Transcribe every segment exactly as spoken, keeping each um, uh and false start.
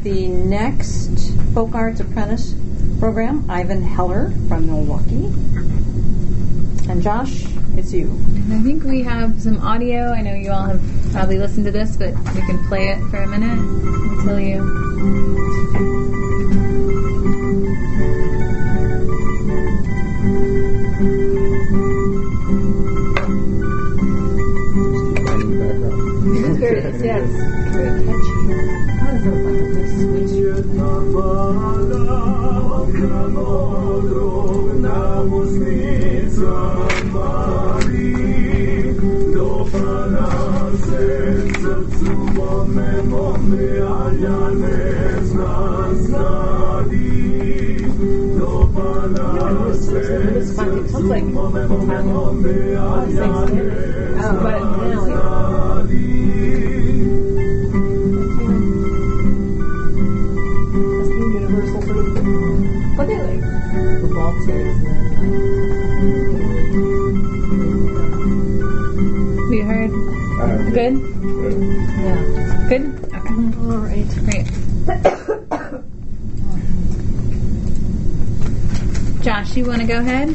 the next Folk Arts Apprentice program, Ivan Heller from Milwaukee. And Josh, it's you. I think we have some audio. I know you all have probably listened to this, but we can play it for a minute until you... There it is, yes. Very catchy. How does it like this switch? It's funny. It sounds like Thanksgiving. Oh, but now universal sort of thing. What they like? The Baltics. We heard. Uh, Good? Yeah. Good? Okay. All right. Great. Josh, you want to go ahead?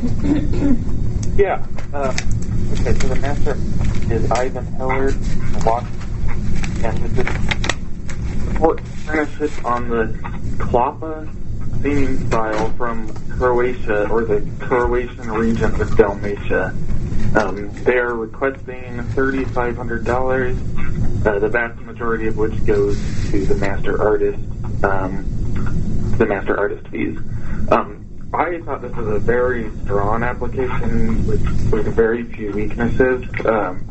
Yeah. Uh, okay, so the master is Ivan Heller from Milwaukee, and this is support apprenticeship on the Klapa singing style from Croatia, or the Croatian region of Dalmatia. Um, they are requesting three thousand five hundred dollars, uh, the vast majority of which goes to the master artist, um, the master artist fees. Um, I thought this was a very strong application with, with very few weaknesses. Um,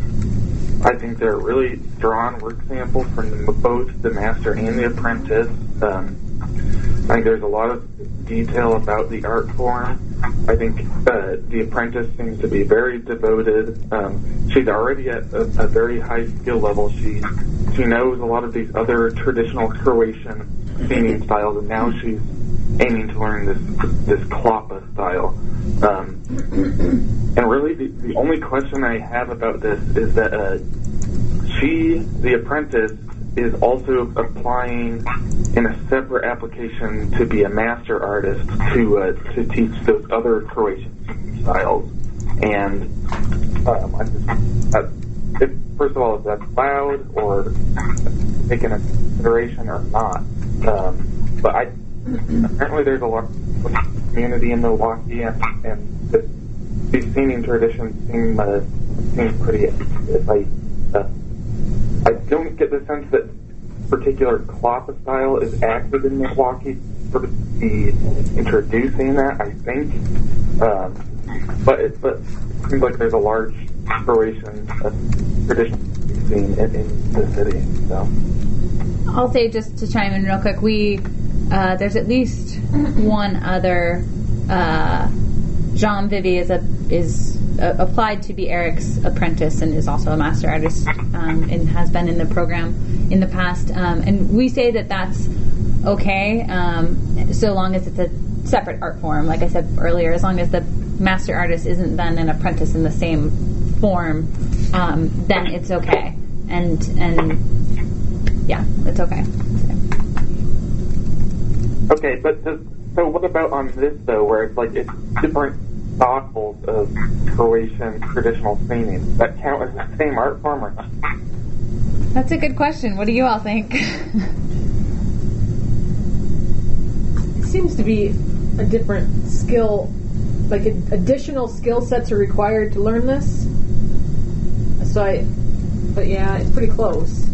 I think they're really strong work samples from both the master and the apprentice. Um, I think there's a lot of detail about the art form. I think uh, the apprentice seems to be very devoted. Um, she's already at a, a very high skill level. She she knows a lot of these other traditional Croatian singing styles, and now she's aiming to learn this this Klapa style. Um, and really, the, the only question I have about this is that uh, she, the apprentice, is also applying in a separate application to be a master artist to uh, to teach those other Croatian styles. And um, I just, uh, if, first of all, if that's allowed or taken into consideration or not. Um, but I apparently there's a lot of community in Milwaukee, and, and this, these singing traditions seem uh, seem pretty active. I uh, I don't get the sense that particular Klapa style is active in Milwaukee. Sort of be introducing that, I think, um, but it but it seems like there's a large Croatian uh, tradition scene in, in the city. So I'll say, just to chime in real quick, we uh, there's at least one other. Uh, Jean Vivi is a is uh, applied to be Eric's apprentice and is also a master artist, um, and has been in the program in the past. Um, and we say that that's okay, um, so long as it's a separate art form. Like I said earlier, as long as the master artist isn't then an apprentice in the same form, um, then it's okay. And and yeah, it's okay. Okay, but does, so what about on this though, where it's like it's different styles of Croatian traditional singing? That count as the same art form or not? That's a good question. What do you all think? It seems to be a different skill, like a, additional skill sets are required to learn this. So I, but yeah, it's pretty close.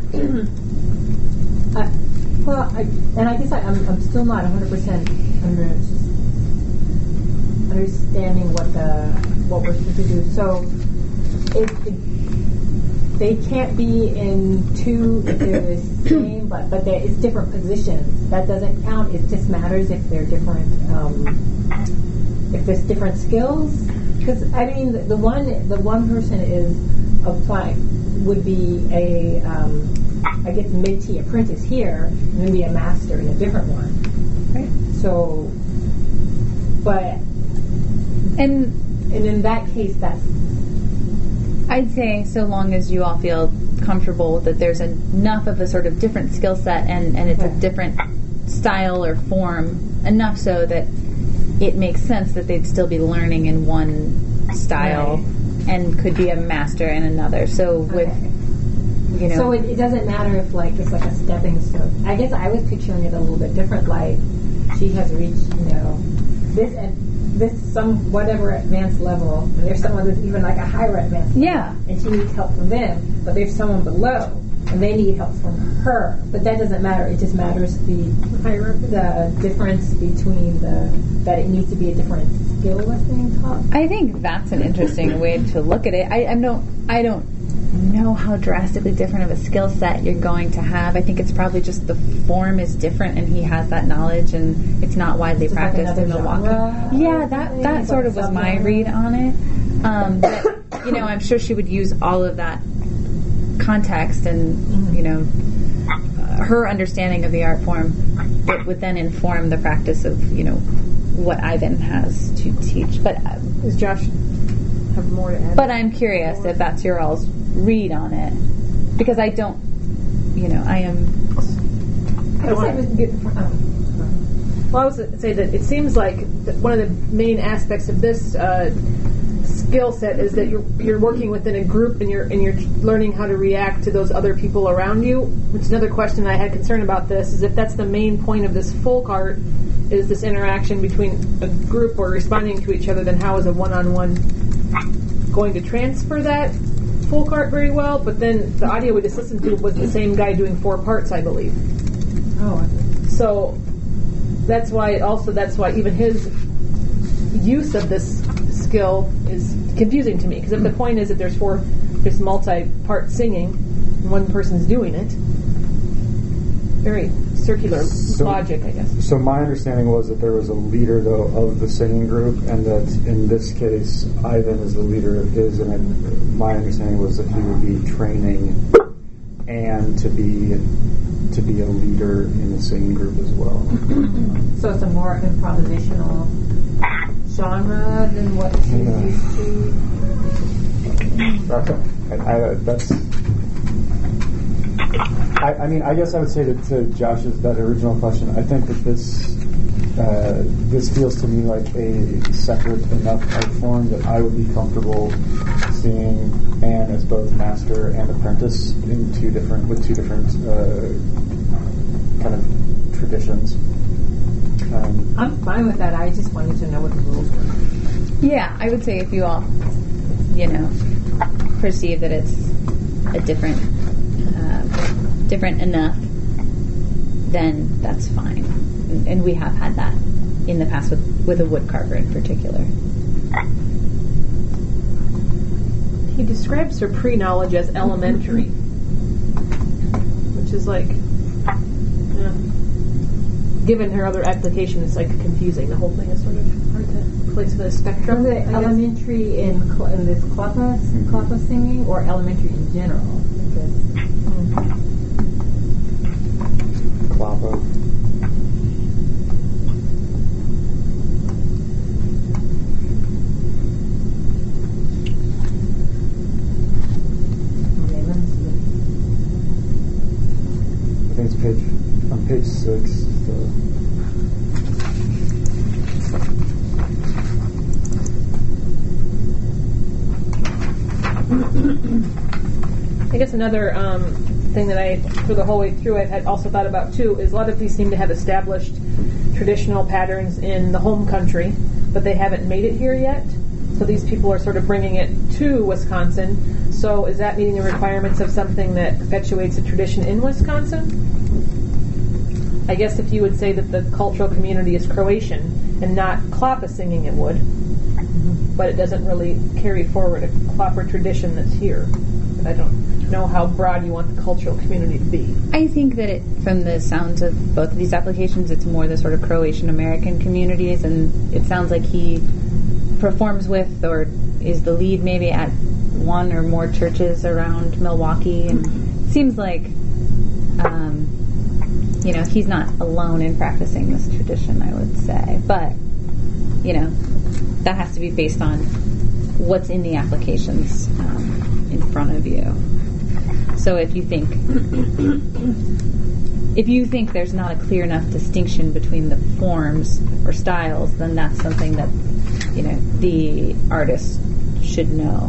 uh, well, I, and I guess I, I'm, I'm still not one hundred percent under, understanding what the what we're supposed to do. So it, it, they can't be in two if they're the same, but but it's different positions. That doesn't count. It just matters if they're different. Um, if there's different skills, because I mean the, the one the one person is applying would be a um, I guess Métis apprentice here, and then be a master in a different one. Right. So, but and and in that case, that's I'd say so long as you all feel comfortable that there's enough of a sort of different skill set and, and it's Yeah. a different style or form, enough so that it makes sense that they'd still be learning in one style Right. and could be a master in another. So with, Okay. you know... So it, it doesn't matter if like it's like a stepping stone. I guess I was picturing it a little bit different. Like she has reached, you know, this and this some whatever advanced level, and there's someone that's even like a higher advanced level, Yeah. and she needs help from them. But there's someone below, and they need help from her. But that doesn't matter. It just matters the the difference between the that it needs to be a different skill that's being taught. I think that's an interesting way to look at it. I, I don't I don't know how drastically different of a skill set you're going to have. I think it's probably just the form is different and he has that knowledge and it's not widely Just like practiced in another Milwaukee. genre or Yeah, that, something? that It's sort like of was my subgenre? read on it. Um, but, you know, I'm sure she would use all of that context and, Mm-hmm. you know, uh, her understanding of the art form that would then inform the practice of, you know, what Ivan has to teach. But uh, Does Josh have more to add? but I'm curious if that's your all's read on it. Because I don't, you know, I am... I guess I was good for, oh. Well, I was going to say that it seems like that one of the main aspects of this uh, skill set is that you're you're working within a group and you're and you're learning how to react to those other people around you. Which is another question I had concern about this is if that's the main point of this full cart is this interaction between a group or responding to each other, then how is a one-on-one going to transfer that full cart very well? But then the audio we just listened to was the same guy doing four parts, I believe. Oh, okay. So that's why it also that's why even his use of this skill is confusing to me, because if the point is that there's four there's multi-part singing and one person's doing it, very circular So- logic, I guess. So my understanding was that there was a leader, though, of the singing group, and that in this case, Ivan is the leader of his, and it, my understanding was that he would be training and to be to be a leader in the singing group as well. So it's a more improvisational genre than what she's Yeah. used to. Okay. I, I, that's. I, I mean, I guess I would say that to Josh's that original question. I think that this uh, this feels to me like a separate enough art form that I would be comfortable seeing Anne as both master and apprentice in two different with two different uh, kind of traditions. Um, I'm fine with that. I just wanted to know what the rules were. Yeah, I would say if you all, you know, perceive that it's a different, uh, different enough, then that's fine. And, and we have had that in the past with, with a wood carver in particular. He describes her pre-knowledge as elementary, which is like, yeah. Given her other application, it's like confusing. The whole thing is sort of hard to place the spectrum. Was I it guess. elementary in cl- in this klapa klapa singing, or elementary in general? Because Klapa. I think it's page on page six. The, I guess another um, thing that I, for the whole way through, I've had also thought about too is a lot of these seem to have established traditional patterns in the home country, but they haven't made it here yet. So these people are sort of bringing it to Wisconsin. So is that meeting the requirements of something that perpetuates a tradition in Wisconsin? I guess if you would say that the cultural community is Croatian and not klapa singing, it would. But it doesn't really carry forward a klapa tradition that's here. But I don't know how broad you want the cultural community to be. I think that it, from the sounds of both of these applications, it's more the sort of Croatian American communities, and it sounds like he performs with or is the lead maybe at one or more churches around Milwaukee, and it seems like um, you know, he's not alone in practicing this tradition, I would say, but you know, that has to be based on what's in the applications um, in front of you. So if you think if you think there's not a clear enough distinction between the forms or styles, then that's something that, you know, the artist should know.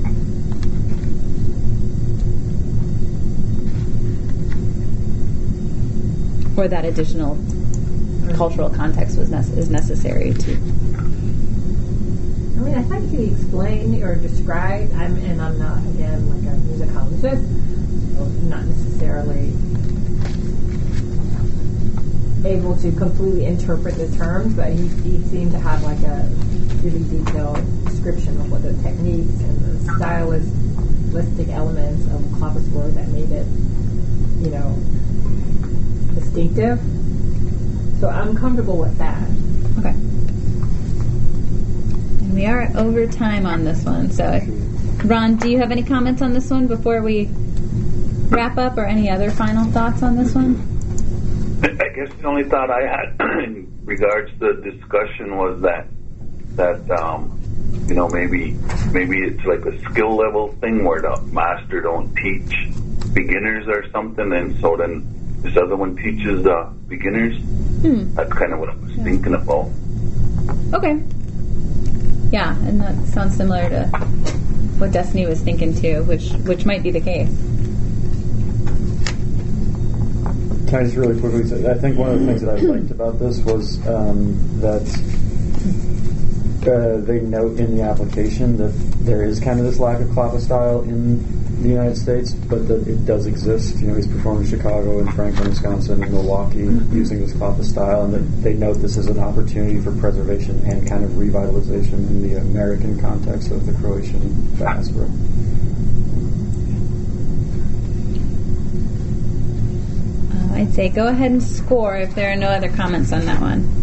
Or that additional cultural context was nece- is necessary to. I mean, I think he explained or described, I'm, and I'm not, again, like a musicologist, so not necessarily able to completely interpret the terms, but he, he seemed to have like a really detailed description of what the techniques and the stylistic elements of clavis were that made it, you know, distinctive. So I'm comfortable with that. Okay. And we are over time on this one, so Ron, do you have any comments on this one before we wrap up, or any other final thoughts on this one? I guess the only thought I had in regards to the discussion was that that um, you know, maybe maybe it's like a skill level thing where the master don't teach beginners or something, and so then this other one teaches uh, beginners. Hmm. That's kind of what I was yeah. thinking about. Okay. Yeah, and that sounds similar to what Destiny was thinking too, which which might be the case. Can I just really quickly say, I think one of the things that I liked about this was um, that uh, they note in the application that there is kind of this lack of clava style in the United States, but that it does exist. You know, he's performed in Chicago and Franklin, Wisconsin, and Milwaukee using this clava style, and that they note this as an opportunity for preservation and kind of revitalization in the American context of the Croatian diaspora. I'd say go ahead and score if there are no other comments on that one.